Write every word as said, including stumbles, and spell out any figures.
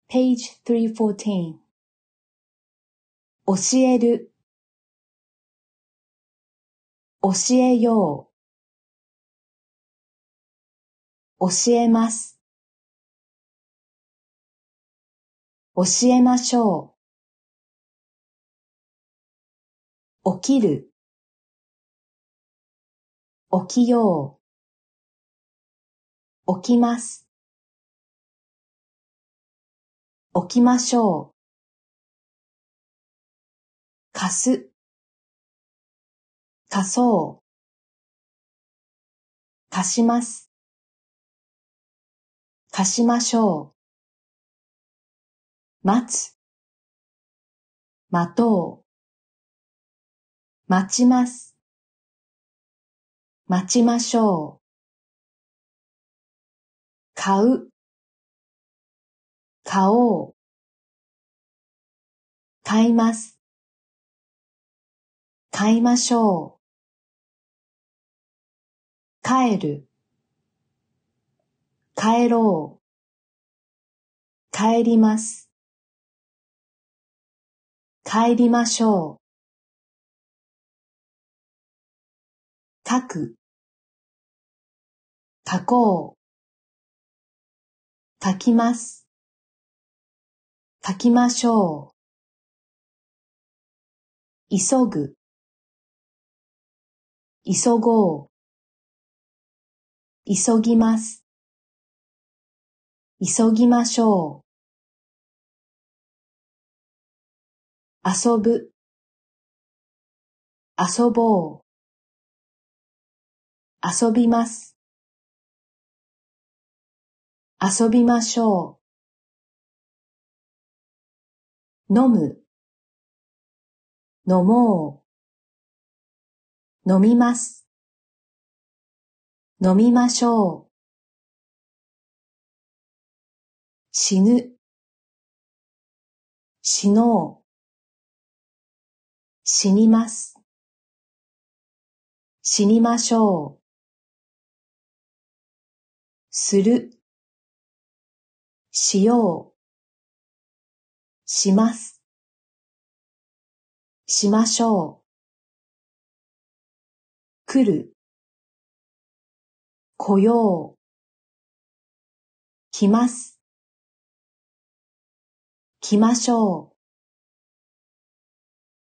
Page three fourteen 教える教えよう教えます教えましょう起きる起きよう起きます起きましょう貸す貸そう貸します貸しましょう待つ待とう待ちます待ちましょう買う買おう買います買いましょう帰る帰ろう帰ります帰りましょう書く書こう書きます書きましょう急ぐ急ごう急ぎます急ぎましょう遊ぶ遊ぼう遊びます遊びましょう飲む飲もう飲みます飲みましょう死ぬ死のう死にます死にましょうするしようしますしましょう来る来よう来ます来ましょう